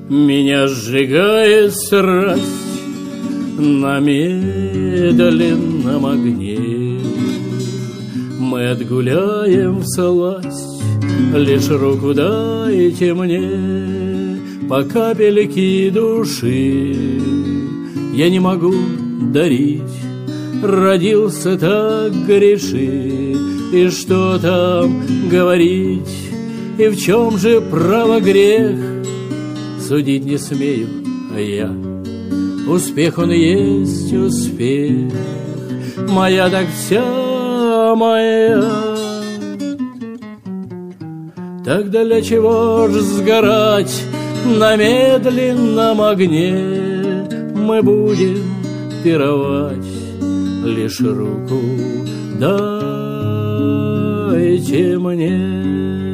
Меня сжигает страсть на медленном огне. Мы отгуляем всласть, лишь руку дайте мне, по капельке души я не могу дарить. Родился так грешить, и что там говорить, и в чем же право грех, судить не смею я. Успех он есть успех, моя так вся моя. Тогда для чего ж сгорать на медленном огне? Мы будем пировать, лишь руку дайте мне.